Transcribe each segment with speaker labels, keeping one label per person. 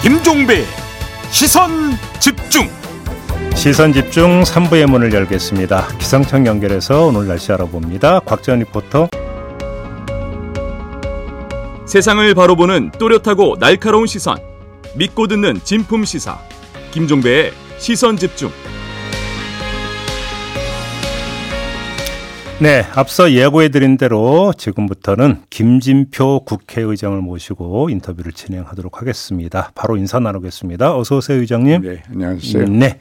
Speaker 1: 김종배 시선집중.
Speaker 2: 시선집중 3부의 문을 열겠습니다. 기상청 연결해서 오늘 날씨 알아봅니다. 곽지연 리포터.
Speaker 1: 세상을 바로 보는 또렷하고 날카로운 시선, 믿고 듣는 진품 시사 김종배의 시선집중.
Speaker 2: 네, 앞서 예고해드린 대로 지금부터는 김진표 국회의장을 모시고 인터뷰를 진행하도록 하겠습니다. 바로 인사 나누겠습니다. 어서 오세요, 의장님.
Speaker 3: 네, 안녕하세요.
Speaker 2: 네,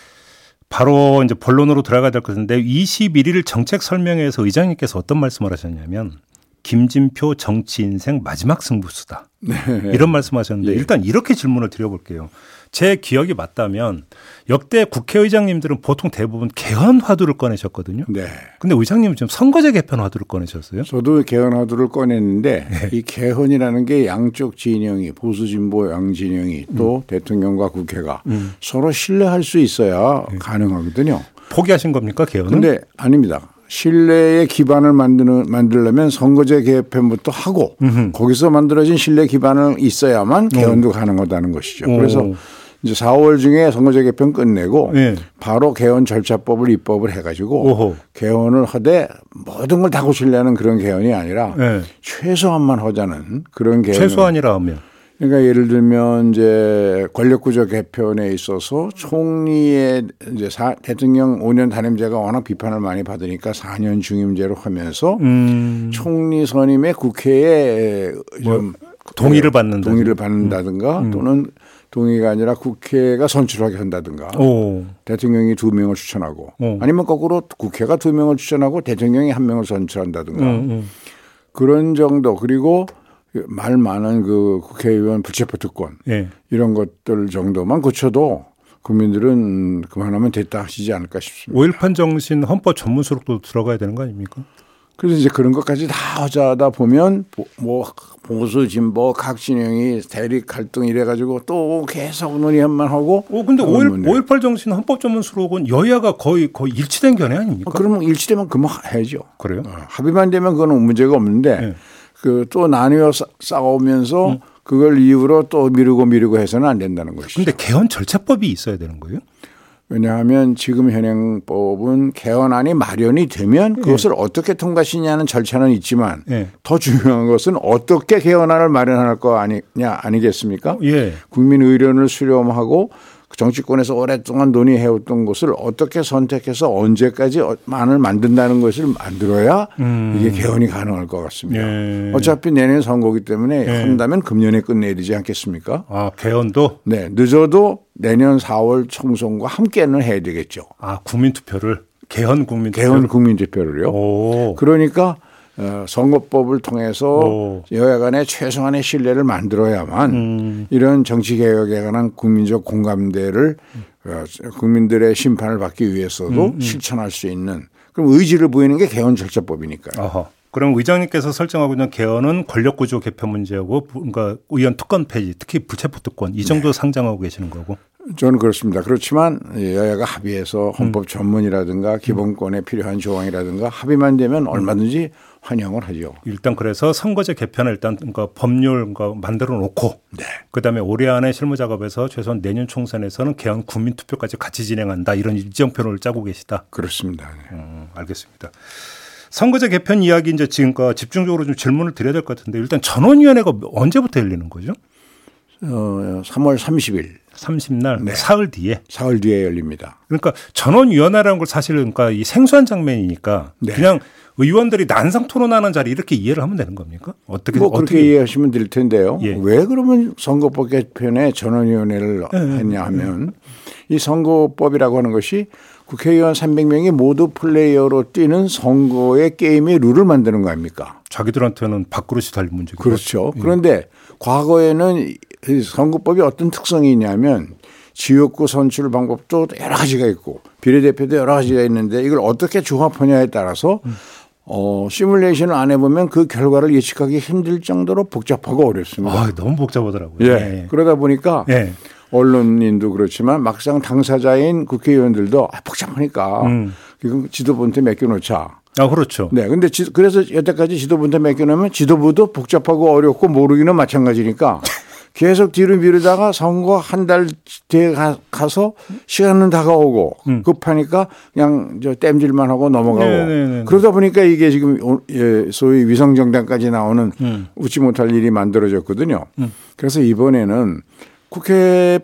Speaker 2: 바로 이제 본론으로 들어가야 될 것 같은데 21일 정책 설명회에서 의장님께서 어떤 말씀을 하셨냐면 김진표 정치 인생 마지막 승부수다.
Speaker 3: 네.
Speaker 2: 이런 말씀하셨는데
Speaker 3: 예.
Speaker 2: 일단 이렇게 질문을 드려볼게요. 제 기억이 맞다면 역대 국회의장님들은 보통 대부분 개헌 화두를 꺼내셨거든요.
Speaker 3: 네.
Speaker 2: 근데 의장님은 지금 선거제 개편 화두를 꺼내셨어요.
Speaker 3: 저도 개헌 화두를 꺼냈는데
Speaker 2: 네.
Speaker 3: 이 개헌이라는 게 양쪽 진영이 보수 진보 양진영이 또 대통령과 국회가 서로 신뢰할 수 있어야 가능하거든요.
Speaker 2: 포기하신 겁니까 개헌은?
Speaker 3: 그런데 아닙니다. 신뢰의 기반을 만들려면 선거제 개편부터 하고 거기서 만들어진 신뢰 기반을 있어야만 개헌도 가능하다는 것이죠. 그래서 이제 4월 중에 선거제 개편 끝내고
Speaker 2: 네.
Speaker 3: 바로 개헌 절차법을 입법을 해가지고
Speaker 2: 오호.
Speaker 3: 개헌을 하되 모든 걸 다 고치려는 그런 개헌이 아니라
Speaker 2: 네.
Speaker 3: 최소한만 하자는 그런 개헌.
Speaker 2: 최소한이라 하면.
Speaker 3: 그러니까 예를 들면 이제 권력구조 개편에 있어서 총리의 이제 대통령 5년 단임제가 워낙 비판을 많이 받으니까 4년 중임제로 하면서 총리 선임에 국회에 좀
Speaker 2: 동의를
Speaker 3: 받는다든가 또는 동의가 아니라 국회가 선출하게 한다든가 대통령이 2명을 추천하고 아니면 거꾸로 국회가 2명을 추천하고 대통령이 1명을 선출한다든가 그런 정도. 그리고 말 많은 그 국회의원 불체포 특권 이런 것들 정도만 고쳐도 국민들은 그만하면 됐다 하시지 않을까 싶습니다.
Speaker 2: 5.18 정신 헌법 전문수록도 들어가야 되는 거 아닙니까?
Speaker 3: 그래서 이제 그런 것까지 다 하자다 보면 뭐 보수 진보 각 진영이 대립 갈등 이래가지고 또 계속 논의만 하고.
Speaker 2: 근데 5.18 정신 헌법 전문수록은 여야가 거의 일치된 견해 아닙니까?
Speaker 3: 그러면 일치되면 그만 해야죠.
Speaker 2: 그래요?
Speaker 3: 합의만 되면 그건 문제가 없는데 그 또 나뉘어 싸우면서 그걸 이유로 또 미루고 해서는 안 된다는 것이죠.
Speaker 2: 그런데 개헌 절차법이 있어야 되는 거예요?
Speaker 3: 왜냐하면 지금 현행법은 개헌안이 마련이 되면 그것을 어떻게 통과시냐는 절차는 있지만 더 중요한 것은 어떻게 개헌안을 마련할 거 아니겠습니까? 국민 의견을 수렴하고 정치권에서 오랫동안 논의해왔던 것을 어떻게 선택해서 언제까지만을 만든다는 것을 만들어야 이게 개헌이 가능할 것 같습니다. 어차피 내년 선거기 때문에 한다면 금년에 끝내야 되지 않겠습니까?
Speaker 2: 아, 개헌도?
Speaker 3: 네. 늦어도 내년 4월 총선과 함께는 해야 되겠죠.
Speaker 2: 아, 국민투표를? 개헌
Speaker 3: 국민투표를요. 그러니까 선거법을 통해서 여야 간의 최소한의 신뢰를 만들어야만 이런 정치개혁에 관한 국민적 공감대를 국민들의 심판을 받기 위해서도 실천할 수 있는 그럼 의지를 보이는 게 개헌 절차법이니까요.
Speaker 2: 어허. 그럼 의장님께서 설정하고 있는 개헌은 권력구조 개편 문제하고 그러니까 의원 특권 폐지 특히 불체포 특권 이 정도 상정하고 계시는 거고.
Speaker 3: 저는 그렇습니다. 그렇지만 여야가 합의해서 헌법 전문이라든가 기본권에 필요한 조항이라든가 합의만 되면 얼마든지 환영을 하죠.
Speaker 2: 일단 그래서 선거제 개편을 일단 그러니까 법률 만들어 놓고 그다음에 올해 안에 실무 작업에서 최소한 내년 총선에서는 개헌 국민투표까지 같이 진행한다 이런 일정표를 짜고 계시다.
Speaker 3: 그렇습니다.
Speaker 2: 알겠습니다. 선거제 개편 이야기 이제 지금 집중적으로 좀 질문을 드려야 될 것 같은데 일단 전원위원회가 언제부터 열리는 거죠?
Speaker 3: 3월 30일.
Speaker 2: 30날 사흘 뒤에.
Speaker 3: 사흘 뒤에 열립니다.
Speaker 2: 그러니까 전원위원회라는 걸 사실 그러니까 이 생소한 장면이니까 그냥 의원들이 난상 토론하는 자리 이렇게 이해를 하면 되는 겁니까?
Speaker 3: 그렇게 이해하시면 될 텐데요. 왜 그러면 선거법 개편에 전원위원회를 했냐 하면 이 선거법이라고 하는 것이 국회의원 300명이 모두 플레이어로 뛰는 선거의 게임의 룰을 만드는 거 아닙니까?
Speaker 2: 자기들한테는 밥그릇이 달린 문제죠.
Speaker 3: 그렇죠. 그런데 과거에는 선거법이 어떤 특성이 있냐면 지역구 선출 방법도 여러 가지가 있고 비례대표도 여러 가지가 있는데 이걸 어떻게 조합하냐에 따라서 시뮬레이션을 안 해보면 그 결과를 예측하기 힘들 정도로 복잡하고 어렵습니다.
Speaker 2: 너무 복잡하더라고요.
Speaker 3: 그러다 보니까 언론인도 그렇지만 막상 당사자인 국회의원들도 복잡하니까 이건 지도부한테 맡겨놓자.
Speaker 2: 그렇죠.
Speaker 3: 네. 근데 그래서 여태까지 지도부한테 맡겨놓으면 지도부도 복잡하고 어렵고 모르기는 마찬가지니까 계속 뒤로 미루다가 선거 한 달 뒤에 가서 시간은 다가오고 급하니까 그냥 땜질만 하고 넘어가고 네네네. 그러다 보니까 이게 지금 소위 위성정당까지 나오는 웃지 못할 일이 만들어졌거든요. 그래서 이번에는 국회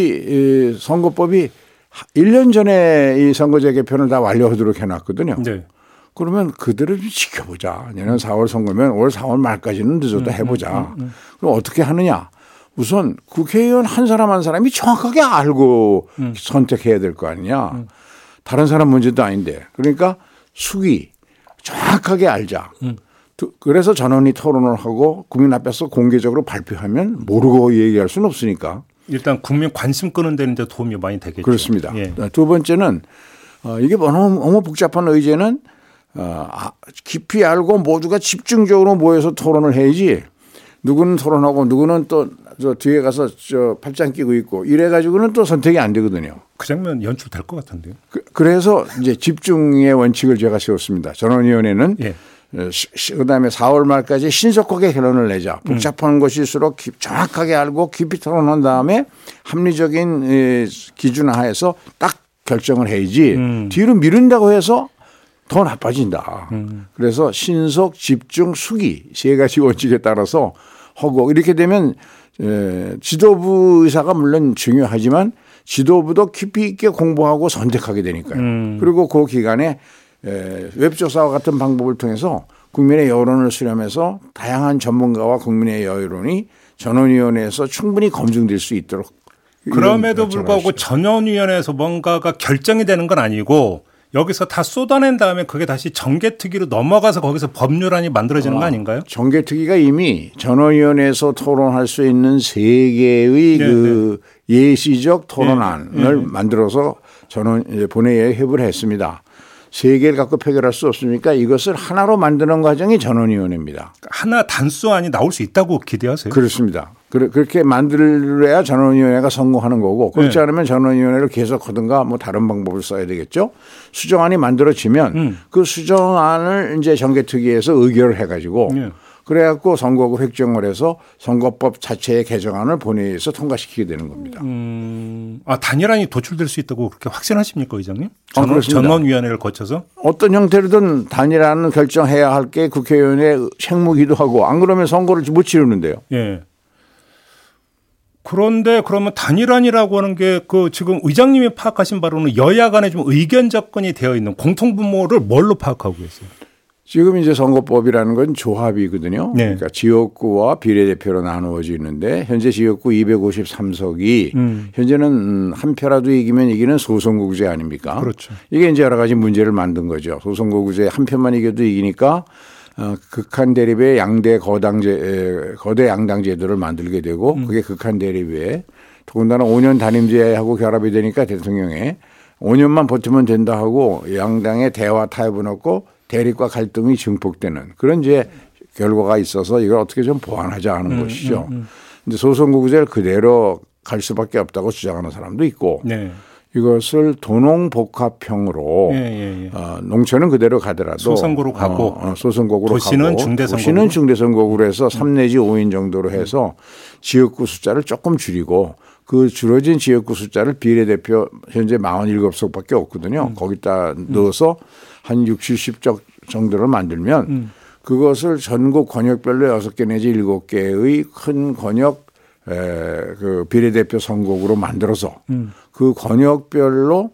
Speaker 3: 선거법이 1년 전에 이 선거제 개편을 다 완료하도록 해놨거든요. 네. 그러면 그대로 좀 지켜보자. 내년 4월 선거면 올 4월 말까지는 늦어도 해보자. 그럼 어떻게 하느냐. 우선 국회의원 한 사람 한 사람이 정확하게 알고 선택해야 될 거 아니냐. 다른 사람 문제도 아닌데. 그러니까 수기 정확하게 알자. 그래서 전원이 토론을 하고 국민 앞에서 공개적으로 발표하면 모르고 얘기할 수는 없으니까.
Speaker 2: 일단 국민 관심 끄는 데는 이제 도움이 많이 되겠죠.
Speaker 3: 그렇습니다. 예. 두 번째는 이게 너무 복잡한 의제는 깊이 알고 모두가 집중적으로 모여서 토론을 해야지 누구는 토론하고 누구는 또 저 뒤에 가서 팔짱 끼고 있고 이래가지고는 또 선택이 안 되거든요.
Speaker 2: 그 장면 연출될 것 같은데요.
Speaker 3: 그래서 이제 집중의 원칙을 제가 세웠습니다. 전원위원회는 예. 그다음에 4월 말까지 신속하게 결론을 내자. 복잡한 것일수록 정확하게 알고 깊이 토론한 다음에 합리적인 기준 하에서 딱 결정을 해야지 뒤로 미룬다고 해서 더 나빠진다. 그래서 신속, 집중, 수기 세 가지 원칙에 따라서 하고 이렇게 되면 지도부 의사가 물론 중요하지만 지도부도 깊이 있게 공부하고 선택하게 되니까요. 그리고 그 기간에 웹조사와 같은 방법을 통해서 국민의 여론을 수렴해서 다양한 전문가와 국민의 여론이 전원위원회에서 충분히 검증될 수 있도록.
Speaker 2: 그럼에도 불구하고 전원위원회에서 뭔가가 결정이 되는 건 아니고 여기서 다 쏟아낸 다음에 그게 다시 정개특위로 넘어가서 거기서 법률안이 만들어지는 거 아닌가요?
Speaker 3: 정개특위가 이미 전원위원회에서 토론할 수 있는 3개의 그 예시적 토론안을 만들어서 본회의에 회부를 했습니다. 3개를 갖고 표결할 수 없으니까 이것을 하나로 만드는 과정이 전원위원회입니다.
Speaker 2: 하나 단수안이 나올 수 있다고 기대하세요?
Speaker 3: 그렇습니다. 그렇게 만들어야 전원위원회가 성공하는 거고 그렇지 않으면 전원위원회를 계속하든가 뭐 다른 방법을 써야 되겠죠. 수정안이 만들어지면 그 수정안을 이제 정개특위에서 의결을 해가지고 그래갖고 선거구 획정을 해서 선거법 자체의 개정안을 본회의에서 통과시키게 되는 겁니다.
Speaker 2: 단일안이 도출될 수 있다고 그렇게 확신하십니까, 의장님?
Speaker 3: 전원위원회를
Speaker 2: 거쳐서?
Speaker 3: 어떤 형태로든 단일안을 결정해야 할 게 국회의원의 책무기도 하고 안 그러면 선거를 못 치르는데요.
Speaker 2: 예. 그런데 그러면 단일안이라고 하는 게 그 지금 의장님이 파악하신 바로는 여야 간에 좀 의견 접근이 되어 있는 공통분모를 뭘로 파악하고 계세요?
Speaker 3: 지금 이제 선거법이라는 건 조합이거든요. 네. 그러니까 지역구와 비례대표로 나누어져 있는데 현재 지역구 253석이 현재는 한 표라도 이기면 이기는 소선거구제 아닙니까?
Speaker 2: 그렇죠.
Speaker 3: 이게 이제 여러 가지 문제를 만든 거죠. 소선거구제 한 표만 이겨도 이기니까 극한 대립의 거대 양당 제도를 만들게 되고 그게 극한 대립에 더군다나 5년 단임제하고 결합이 되니까 대통령에 5년만 버티면 된다 하고 양당의 대화 타협은 없고 대립과 갈등이 증폭되는 그런 이제 결과가 있어서 이걸 어떻게 좀 보완하자 하는 것이죠. 근데 소선거구제를 그대로 갈 수밖에 없다고 주장하는 사람도 있고
Speaker 2: 네.
Speaker 3: 이것을 도농복합형으로 농촌은 그대로 가더라도
Speaker 2: 소선거로 가고
Speaker 3: 소선거구로
Speaker 2: 도시는
Speaker 3: 중대선거구로 해서 3 내지 5인 정도로 해서 지역구 숫자를 조금 줄이고 그 줄어진 지역구 숫자를 비례대표 현재 47석밖에 없거든요. 거기다 넣어서 한 60, 70석 정도를 만들면 그것을 전국 권역별로 6개 내지 7개의 큰 권역 그 비례대표 선거구로 만들어서 그 권역별로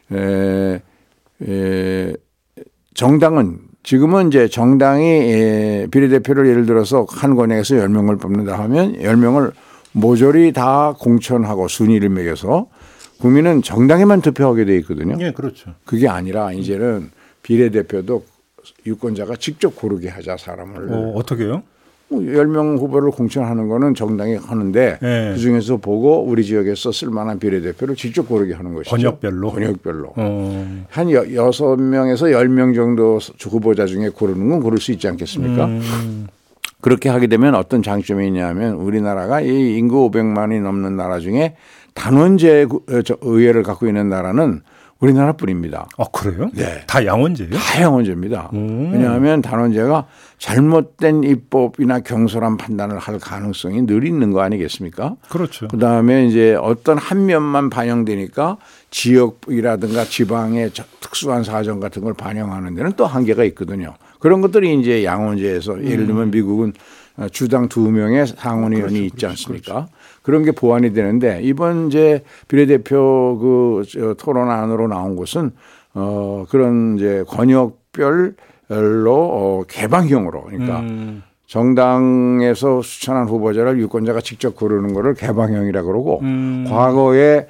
Speaker 3: 정당은 지금은 이제 정당이 비례대표를 예를 들어서 한 권역에서 10명을 뽑는다 하면 10명을 모조리 다 공천하고 순위를 매겨서 국민은 정당에만 투표하게 돼 있거든요.
Speaker 2: 네, 그렇죠.
Speaker 3: 그게 아니라 이제는 비례대표도 유권자가 직접 고르게 하자 사람을.
Speaker 2: 어떻게요?
Speaker 3: 10명 후보를 공천하는 거는 정당이 하는데
Speaker 2: 네.
Speaker 3: 그중에서 보고 우리 지역에서 쓸만한 비례대표를 직접 고르게 하는 것이죠.
Speaker 2: 권역별로.
Speaker 3: 한 6명에서 10명 정도 후보자 중에 고르는 건 고를 수 있지 않겠습니까? 그렇게 하게 되면 어떤 장점이 있냐면 우리나라가 이 인구 500만이 넘는 나라 중에 단원제 의회를 갖고 있는 나라는 우리나라뿐입니다.
Speaker 2: 아, 그래요?
Speaker 3: 네.
Speaker 2: 다 양원제예요?
Speaker 3: 다 양원제입니다. 왜냐하면 단원제가 잘못된 입법이나 경솔한 판단을 할 가능성이 늘 있는 거 아니겠습니까?
Speaker 2: 그렇죠.
Speaker 3: 그다음에 이제 어떤 한 면만 반영되니까 지역이라든가 지방의 특수한 사정 같은 걸 반영하는 데는 또 한계가 있거든요. 그런 것들이 이제 양원제에서 예를 들면 미국은 주당 2명의 상원의원이 있지 않습니까? 그렇죠. 그런 게 보완이 되는데 이번 이제 비례대표 그 토론안으로 나온 것은 그런 이제 권역별로 개방형으로 그러니까 정당에서 추천한 후보자를 유권자가 직접 고르는 거를 개방형이라고 그러고 과거에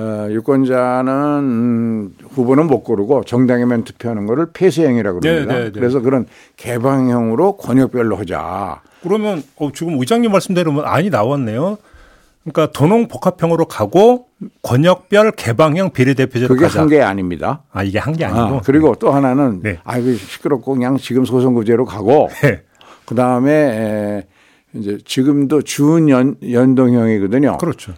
Speaker 3: 유권자는 후보는 못 고르고 정당에만 투표하는 거를 폐쇄형이라고 그럽니다. 네네네. 그래서 그런 개방형으로 권역별로 하자.
Speaker 2: 그러면 지금 의장님 말씀대로 안이 나왔네요. 그러니까 도농복합형으로 가고 권역별 개방형 비례대표제로
Speaker 3: 그게
Speaker 2: 가자.
Speaker 3: 한 게 아닙니다.
Speaker 2: 아, 이게 한 게 아니고.
Speaker 3: 그리고 또 하나는
Speaker 2: 네.
Speaker 3: 아이고 시끄럽고 그냥 지금 소선거제로 가고
Speaker 2: 네.
Speaker 3: 그다음에 이제 지금도 준연동형이거든요.
Speaker 2: 그렇죠.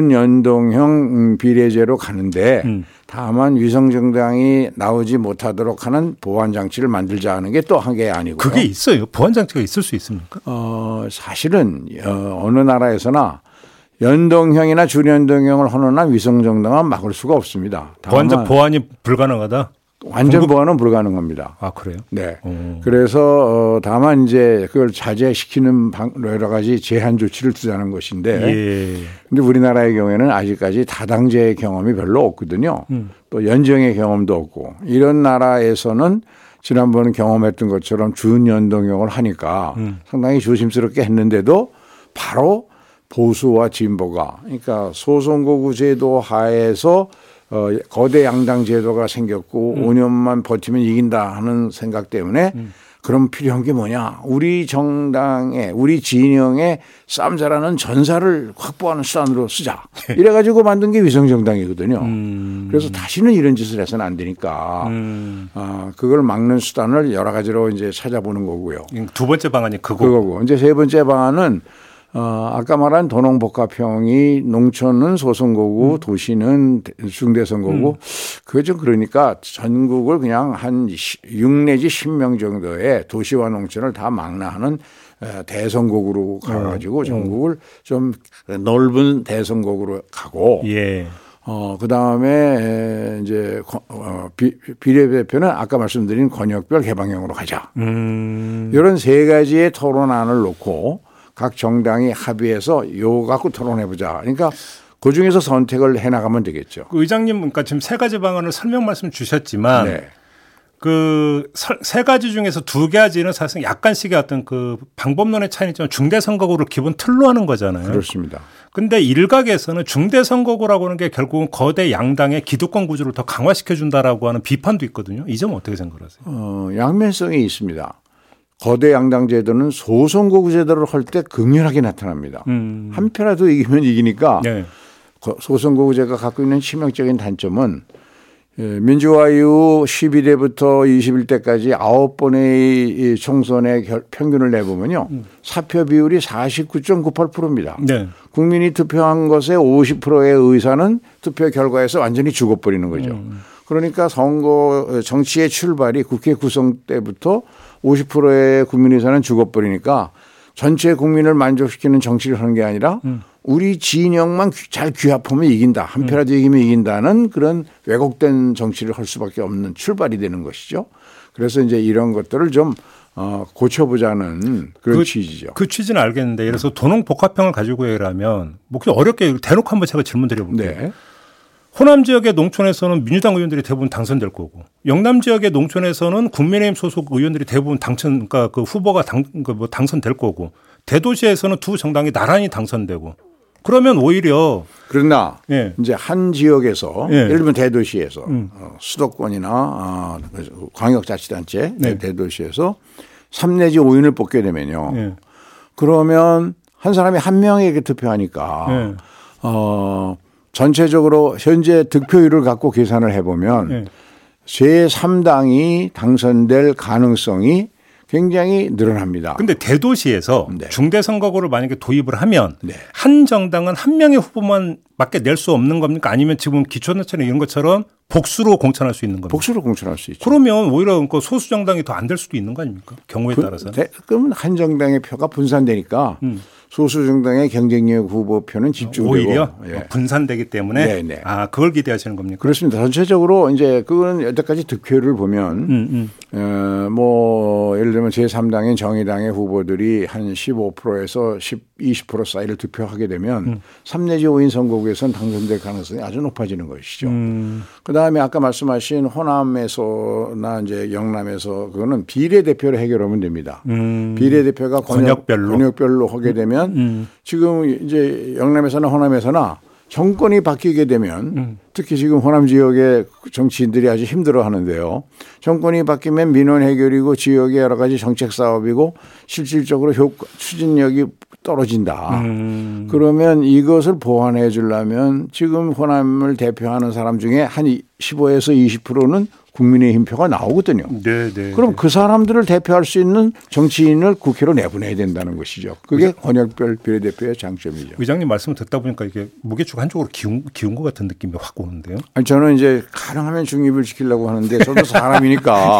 Speaker 3: 준연동형 비례제로 가는데 다만 위성정당이 나오지 못하도록 하는 보완 장치를 만들자 하는 게 또 한 게 아니고요.
Speaker 2: 그게 있어요. 보완 장치가 있을 수 있습니까?
Speaker 3: 사실은 어느 나라에서나 연동형이나 준연동형을 하는 한 위성정당은 막을 수가 없습니다.
Speaker 2: 완전 보완이 불가능하다?
Speaker 3: 완전 보완은 불가능합니다.
Speaker 2: 아, 그래요?
Speaker 3: 네. 그래서 다만 이제 그걸 자제시키는 여러 가지 제한 조치를 두자는 것인데 근데 우리나라의 경우에는 아직까지 다당제 경험이 별로 없거든요. 또 연정의 경험도 없고 이런 나라에서는 지난번 경험했던 것처럼 준연동형을 하니까 상당히 조심스럽게 했는데도 바로 보수와 진보가 그러니까 소선거구 제도 하에서 거대 양당 제도가 생겼고 5년만 버티면 이긴다 하는 생각 때문에 그럼 필요한 게 뭐냐. 우리 정당에 우리 진영에 싸움 잘하는 전사를 확보하는 수단으로 쓰자. 이래가지고 만든 게 위성정당이거든요. 그래서 다시는 이런 짓을 해서는 안 되니까 그걸 막는 수단을 여러 가지로 이제 찾아보는 거고요.
Speaker 2: 두 번째 방안이 그거고.
Speaker 3: 이제 세 번째 방안은 아까 말한 도농복합형이 농촌은 소선거구 도시는 중대선거구 그게 좀 그러니까 전국을 그냥 한 6 내지 10명 정도의 도시와 농촌을 다 망라하는 대선거구로 가가지고 전국을 좀 넓은 대선거구로 가고 그 다음에 이제 비례대표는 아까 말씀드린 권역별 개방형으로 가자. 이런 세 가지의 토론안을 놓고 각 정당이 합의해서 요 갖고 토론해보자. 그러니까 그중에서 선택을 해나가면 되겠죠.
Speaker 2: 의장님, 그러니까 지금 세 가지 방안을 설명 말씀 주셨지만 그 세 가지 중에서 두 가지는 사실 약간씩의 어떤 그 방법론의 차이는 있지만 중대선거구를 기본 틀로 하는 거잖아요.
Speaker 3: 그렇습니다.
Speaker 2: 근데 일각에서는 중대선거구라고 하는 게 결국은 거대 양당의 기득권 구조를 더 강화시켜준다라고 하는 비판도 있거든요. 이 점은 어떻게 생각하세요?
Speaker 3: 양면성이 있습니다. 거대 양당 제도는 소선거구 제도를 할 때 극렬하게 나타납니다. 한 표라도 이기면 이기니까 소선거구제가 갖고 있는 치명적인 단점은 민주화 이후 12대부터 21대까지 9번의 총선의 평균을 내보면요. 사표 비율이 49.98%입니다. 국민이 투표한 것의 50%의 의사는 투표 결과에서 완전히 죽어버리는 거죠. 그러니까 정치의 출발이 국회 구성 때부터 50%의 국민의사는 죽어버리니까 전체 국민을 만족시키는 정치를 하는 게 아니라 우리 진영만 잘 규합하면 이긴다. 한 표라도 이기면 이긴다는 그런 왜곡된 정치를 할 수밖에 없는 출발이 되는 것이죠. 그래서 이제 이런 것들을 좀 고쳐보자는 그런 취지죠.
Speaker 2: 그 취지는 알겠는데 예를 들어서 도농복합형을 가지고 얘기를 하면 뭐 어렵게 대놓고 한번 제가 질문 드려볼게요. 호남 지역의 농촌에서는 민주당 의원들이 대부분 당선될 거고 영남 지역의 농촌에서는 국민의힘 소속 의원들이 대부분 그러니까 그 후보가 당선될 거고 대도시에서는 두 정당이 나란히 당선되고 그러면 오히려
Speaker 3: 그러나 이제 한 지역에서 예를 들면 대도시에서 수도권이나 광역자치단체 대도시에서 3 내지 5인을 뽑게 되면요. 그러면 한 사람이 한 명에게 투표하니까 전체적으로 현재 득표율을 갖고 계산을 해보면 제3당이 당선될 가능성이 굉장히 늘어납니다.
Speaker 2: 그런데 대도시에서 중대선거구를 만약에 도입을 하면 한 정당은 한 명의 후보만 맞게 낼 수 없는 겁니까? 아니면 지금 기초노체나 이런 것처럼 복수로 공천할 수 있는 겁니까?
Speaker 3: 복수로 공천할 수 있죠.
Speaker 2: 그러면 오히려 소수 정당이 더 안 될 수도 있는 거 아닙니까? 경우에 따라서는.
Speaker 3: 그러면 한 정당의 표가 분산되니까 소수 정당의 경쟁력 후보표는 집중되고
Speaker 2: 오히려 분산되기 때문에
Speaker 3: 네네.
Speaker 2: 그걸 기대하시는 겁니까?
Speaker 3: 그렇습니다. 전체적으로 이제 그거는 여태까지 득표를 보면 뭐 예를 들면 제3당인 정의당의 후보들이 한 15%에서 20% 사이를 득표하게 되면 3 내지 5인 선거구에서는 당선될 가능성이 아주 높아지는 것이죠. 그다음에 아까 말씀하신 호남에서나 이제 영남에서 그거는 비례대표로 해결하면 됩니다. 비례대표가 권역별로 하게 되면 지금 이제 영남에서나 호남에서나 정권이 바뀌게 되면 특히 지금 호남 지역의 정치인들이 아주 힘들어 하는데요. 정권이 바뀌면 민원 해결이고 지역의 여러 가지 정책 사업이고 실질적으로 추진력이 떨어진다. 그러면 이것을 보완해 주려면 지금 호남을 대표하는 사람 중에 한 15에서 20%는 국민의힘 표가 나오거든요.
Speaker 2: 네네.
Speaker 3: 그럼 그 사람들을 대표할 수 있는 정치인을 국회로 내보내야 된다는 것이죠. 그게 권역별 비례대표의 장점이죠.
Speaker 2: 의장님 말씀을 듣다 보니까 이게 무게추가 한쪽으로 기운 것 같은 느낌이 확 오는데요.
Speaker 3: 아니, 저는 이제 가능하면 중립을 지키려고 하는데 저도 사람이니까.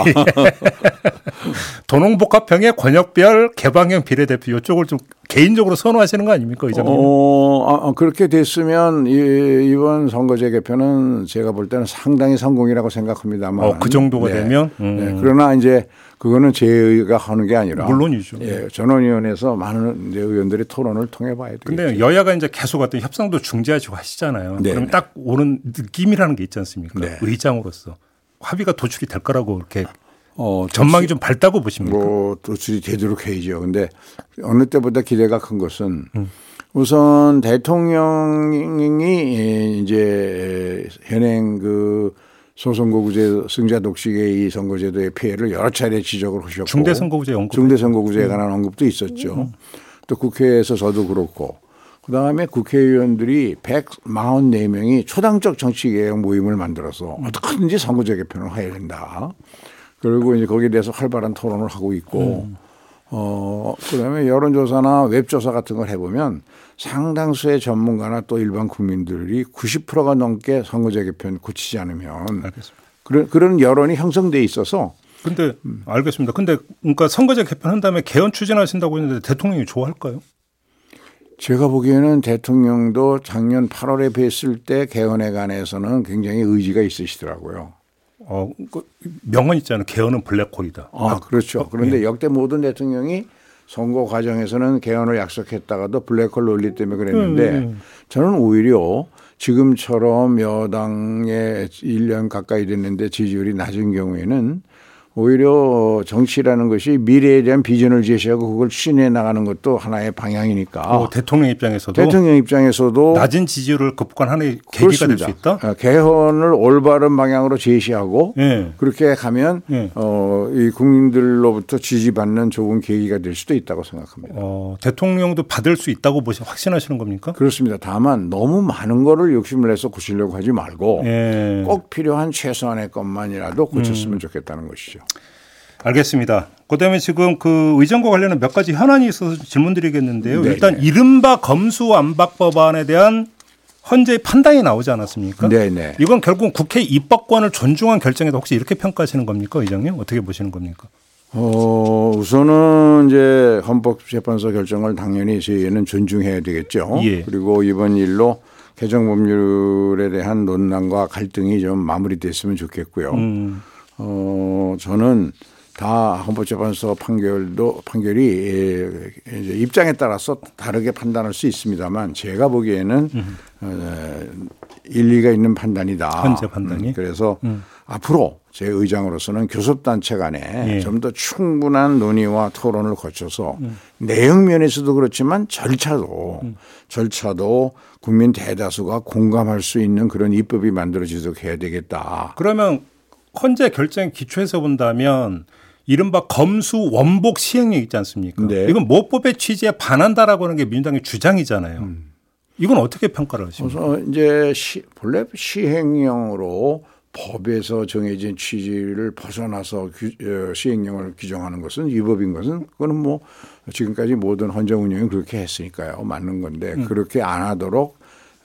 Speaker 2: 도농복합형의 권역별 개방형 비례대표 이쪽을 좀 개인적으로 선호하시는 거 아닙니까, 의장님?
Speaker 3: 그렇게 됐으면 이번 선거제 개편은 제가 볼 때는 상당히 성공이라고 생각합니다만.
Speaker 2: 그 정도가 되면?
Speaker 3: 네. 그러나 이제 그거는 제가 하는 게 아니라.
Speaker 2: 물론이죠.
Speaker 3: 예, 전원위원회에서 많은 이제 의원들이 토론을 통해 봐야 되겠죠.
Speaker 2: 그런데 여야가 이제 계속 어떤 협상도 중재하시고 하시잖아요.
Speaker 3: 네네.
Speaker 2: 그럼 딱 오는 느낌이라는 게 있지 않습니까?
Speaker 3: 네.
Speaker 2: 의장으로서 합의가 도출이 될 거라고 이렇게 전망이 좀 밝다고 보십니까?
Speaker 3: 도출이 되도록 해야죠. 그런데 어느 때보다 기대가 큰 것은 우선 대통령이 이제 현행 그 소선거구제 승자 독식의 이 선거제도의 피해를 여러 차례 지적을 하셨고 중대선거구제에 관한 언급도 있었죠. 또 국회에서 저도 그렇고 그다음에 국회의원들이 144명이 초당적 정치개혁 모임을 만들어서 어떻게든지 선거제 개편을 해야 된다. 그리고 이제 거기에 대해서 활발한 토론을 하고 있고 그다음에 여론조사나 웹조사 같은 걸 해보면 상당수의 전문가나 또 일반 국민들이 90%가 넘게 선거제 개편 고치지 않으면 그런 여론이 형성돼 있어서.
Speaker 2: 근데 알겠습니다. 근데 그러니까 선거제 개편한 다음에 개헌 추진하신다고 했는데 대통령이 좋아할까요?
Speaker 3: 제가 보기에는 대통령도 작년 8월에 뵀을 때 개헌에 관해서는 굉장히 의지가 있으시더라고요.
Speaker 2: 그 명언 있잖아요. 개헌은 블랙홀이다.
Speaker 3: 그렇죠. 그런데 역대 모든 대통령이 선거 과정에서는 개헌을 약속했다가도 블랙홀 논리 때문에 그랬는데 저는 오히려 지금처럼 여당에 1년 가까이 됐는데 지지율이 낮은 경우에는 오히려 정치라는 것이 미래에 대한 비전을 제시하고 그걸 추진해 나가는 것도 하나의 방향이니까.
Speaker 2: 대통령 입장에서도 낮은 지지율을 극복한 하나의 계기가 될 수 있다.
Speaker 3: 개헌을 올바른 방향으로 제시하고 그렇게 가면 이 국민들로부터 지지받는 좋은 계기가 될 수도 있다고 생각합니다.
Speaker 2: 대통령도 받을 수 있다고 확신하시는 겁니까?
Speaker 3: 그렇습니다. 다만 너무 많은 거를 욕심을 내서 고치려고 하지 말고 꼭 필요한 최소한의 것만이라도 고쳤으면 좋겠다는 것이죠.
Speaker 2: 알겠습니다. 그다음에 지금 그 의정과 관련한 몇 가지 현안이 있어서 질문드리겠는데요.
Speaker 3: 네네.
Speaker 2: 일단 이른바 검수완박 법안에 대한 헌재의 판단이 나오지 않았습니까?
Speaker 3: 네네.
Speaker 2: 이건 결국 국회 입법권을 존중한 결정에도 혹시 이렇게 평가하시는 겁니까, 의장님? 어떻게 보시는 겁니까?
Speaker 3: 우선은 이제 헌법재판소 결정을 당연히 저희는 존중해야 되겠죠. 그리고 이번 일로 개정 법률에 대한 논란과 갈등이 좀 마무리됐으면 좋겠고요. 저는 다 헌법재판소 판결이 이제 입장에 따라서 다르게 판단할 수 있습니다만 제가 보기에는 일리가 있는 판단이다.
Speaker 2: 헌재 판단이.
Speaker 3: 그래서 앞으로 제 의장으로서는 교섭단체 간에 좀 더 충분한 논의와 토론을 거쳐서 내용 면에서도 그렇지만 절차도 국민 대다수가 공감할 수 있는 그런 입법이 만들어지도록 해야 되겠다.
Speaker 2: 그러면 헌재 결정에 기초해서 본다면 이른바 검수 원복 시행령 있지 않습니까? 이건 모법의 취지에 반한다라고 하는 게 민주당의 주장이잖아요. 이건 어떻게 평가를 하십니까?
Speaker 3: 그래서 이제 본래 시행령으로 법에서 정해진 취지를 벗어나서 시행령을 규정하는 것은 위법인 것은 그거는 뭐 지금까지 모든 헌정 운영이 그렇게 했으니까요. 맞는 건데 그렇게 안 하도록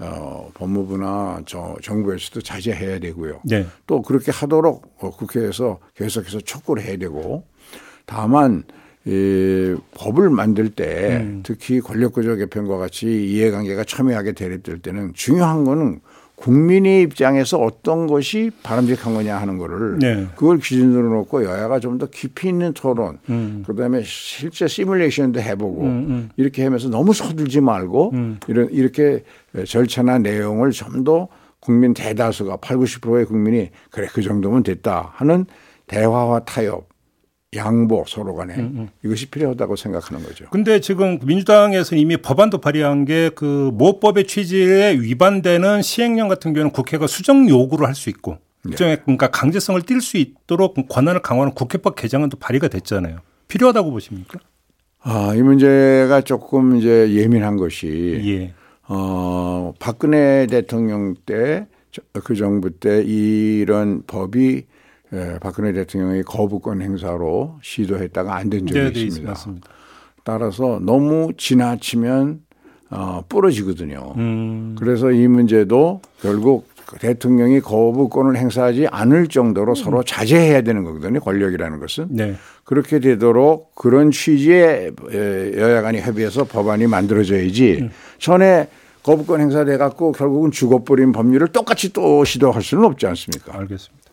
Speaker 3: 법무부나 정부에서도 자제해야 되고요.
Speaker 2: 네.
Speaker 3: 또 그렇게 하도록 국회에서 계속해서 촉구를 해야 되고 다만 법을 만들 때 특히 권력구조 개편과 같이 이해관계가 첨예하게 대립될 때는 중요한 거는 국민의 입장에서 어떤 것이 바람직한 거냐 하는 거를 네. 그걸 기준으로 놓고 여야가 좀 더 깊이 있는 토론 그다음에 실제 시뮬레이션도 해보고 이렇게 하면서 너무 서둘지 말고 이렇게 절차나 내용을 좀 더 국민 대다수가 80, 90%의 국민이 그래 그 정도면 됐다 하는 대화와 타협 양보 서로 간에 이것이 필요하다고 생각하는 거죠.
Speaker 2: 그런데 지금 민주당에서 이미 법안도 발의한 게 그 모법의 취지에 위반되는 시행령 같은 경우는 국회가 수정 요구를 할 수 있고 일종의 그러니까 강제성을 띌 수 있도록 권한을 강화하는 국회법 개정안도 발의가 됐잖아요. 필요하다고 보십니까?
Speaker 3: 이 문제가 조금 이제 예민한 것이
Speaker 2: 예.
Speaker 3: 박근혜 대통령 때 그 정부 때 이런 법이 박근혜 대통령의 거부권 행사로 시도했다가 안 된 적이 있습니다.
Speaker 2: 맞습니다.
Speaker 3: 따라서 너무 지나치면 부러지거든요. 그래서 이 문제도 결국 대통령이 거부권을 행사하지 않을 정도로 서로 자제해야 되는 거거든요. 권력이라는 것은. 네. 그렇게 되도록 그런 취지의 여야 간이 협의해서 법안이 만들어져야지 전에 거부권 행사돼 갖고 결국은 죽어버린 법률을 똑같이 또 시도할 수는 없지 않습니까?
Speaker 2: 알겠습니다.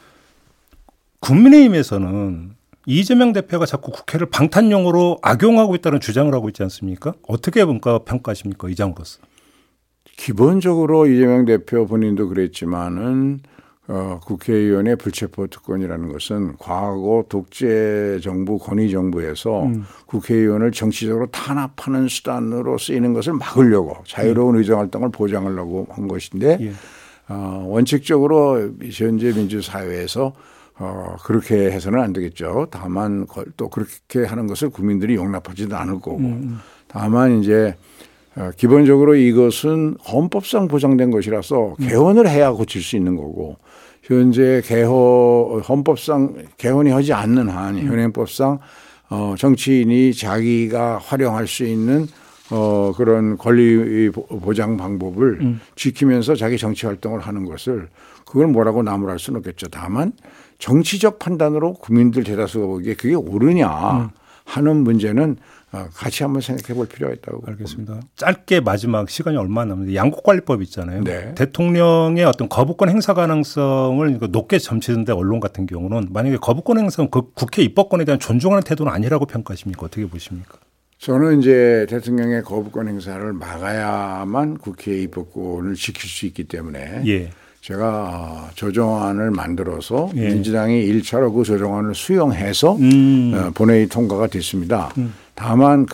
Speaker 2: 국민의힘에서는 이재명 대표가 자꾸 국회를 방탄용으로 악용하고 있다는 주장을 하고 있지 않습니까? 어떻게 평가하십니까? 의장으로서.
Speaker 3: 기본적으로 이재명 대표 본인도 그랬지만은 국회의원의 불체포 특권이라는 것은 과거 독재 정부 권위 정부에서 국회의원을 정치적으로 탄압하는 수단으로 쓰이는 것을 막으려고 자유로운 의정활동을 보장하려고 한 것인데 원칙적으로 현재 민주사회에서 그렇게 해서는 안 되겠죠. 다만 또 그렇게 하는 것을 국민들이 용납하지도 않을 거고 다만 이제 기본적으로 이것은 헌법상 보장된 것이라서 개헌을 해야 고칠 수 있는 거고 현재 헌법상 개헌이 하지 않는 한 현행법상 정치인이 자기가 활용할 수 있는 그런 권리 보장 방법을 지키면서 자기 정치 활동을 하는 것을 그걸 뭐라고 나무랄 수는 없겠죠. 다만 정치적 판단으로 국민들 대다수가 보기에 그게 옳으냐 하는 문제는 같이 한번 생각해 볼 필요가 있다고.
Speaker 2: 알겠습니다.
Speaker 3: 봅니다.
Speaker 2: 짧게 마지막 시간이 얼마 안 남았는데 양국관리법 있잖아요.
Speaker 3: 네.
Speaker 2: 대통령의 어떤 거부권 행사 가능성을 높게 점치는데 언론 같은 경우는 만약에 거부권 행사는 그 국회 입법권에 대한 존중하는 태도는 아니라고 평가하십니까? 어떻게 보십니까?
Speaker 3: 저는 이제 대통령의 거부권 행사를 막아야만 국회의 입법권을 지킬 수 있기 때문에
Speaker 2: 예.
Speaker 3: 제가 조정안을 만들어서 민주당이 1차로 그 조정안을 수용해서 본회의 통과가 됐습니다. 다만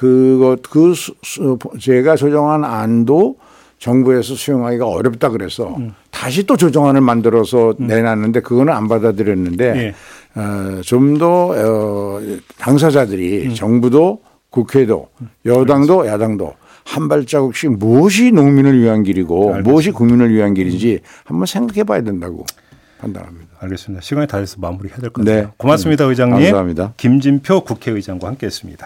Speaker 3: 제가 조정한 안도 정부에서 수용하기가 어렵다 그래서 다시 또 조정안을 만들어서 내놨는데 그거는 안 받아들였는데 좀 더 당사자들이 정부도 국회도 여당도 야당도 한 발자국씩 무엇이 농민을 위한 길이고 알겠습니다. 무엇이 국민을 위한 길인지 한번 생각해 봐야 된다고 판단합니다.
Speaker 2: 알겠습니다. 시간이 다 돼서 마무리해야 될 것 같아요.
Speaker 3: 네.
Speaker 2: 고맙습니다. 의장님.
Speaker 3: 감사합니다.
Speaker 2: 김진표 국회의장과 함께했습니다.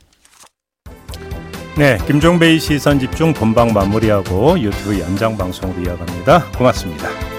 Speaker 2: 네, 김종배의 시선집중 본방 마무리하고 유튜브 연장방송으로 이어갑니다. 고맙습니다.